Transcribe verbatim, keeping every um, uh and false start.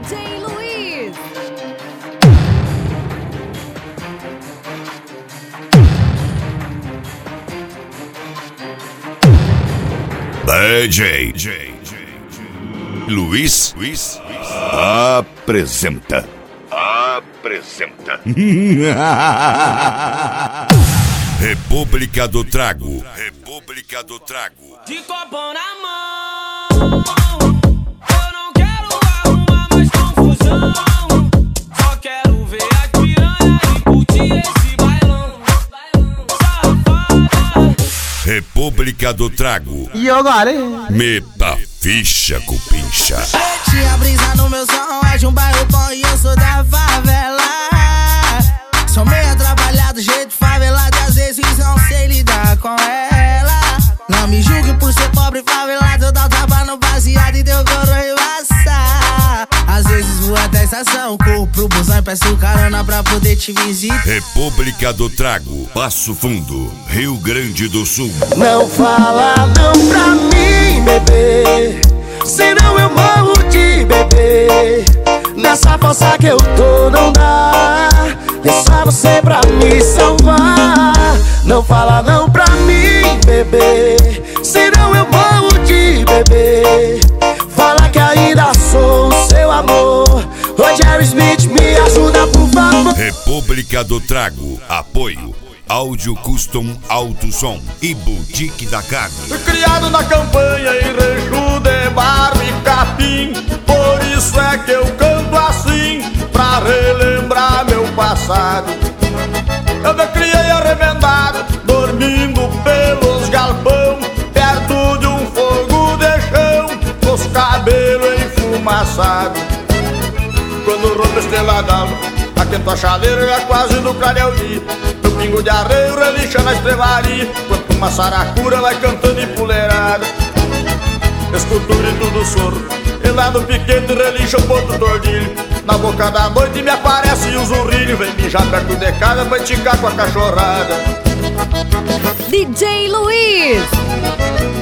J Luiz. D J Luiz Luiz apresenta apresenta República do Trago, República do Trago. De copão na mão, eu não quero arrumar mais confusão. Só quero ver a piranha e curtir esse bailão. Safada. República do Trago. E agora? Meta ficha com pincha. Tinha brisa no meu som, é de um bairro bom e eu sou da favela. Sou meio atrapalhado, jeito favelado, às vezes não sei lidar com ela. Não me julgue por ser pobre e favelado, eu dou tapa no baseado e teu coro embaçar. Às vezes vou até a estação, corro pro busão e peço carona pra poder te visitar. República do Trago, Passo Fundo, Rio Grande do Sul. Não fala não pra mim, bebê, senão eu morro de bebê. Nessa força que eu tô não dá, é só você pra me salvar. Não fala não pra mim, bebê, senão eu morro de bebê. Fala que ainda sou o seu amor. Rogério Smith, me ajuda por favor. República do Trago, apoio Áudio Custom Alto Som e Boutique da Carne. Fui criado na campanha em rancho de barro e capim, por isso é que eu canto assim, pra relembrar meu passado. Eu me criei arremendado, dormindo pelos galpão, perto de um fogo de chão, com os cabelos enfumaçados. Quando rompe a estrela d'alva, aquento a chaleira já quase no clareio dia. Meu pingo de arreio relincha na estrevaria, quanto uma saracura vai cantando empoleirada. Escuto o grito do soro, e lá no piquete relincha o ponto tordilho. Na boca da noite me aparece o zurrilho, vem mijar perto de casa pra esticar com a cachorrada. D J Luiz.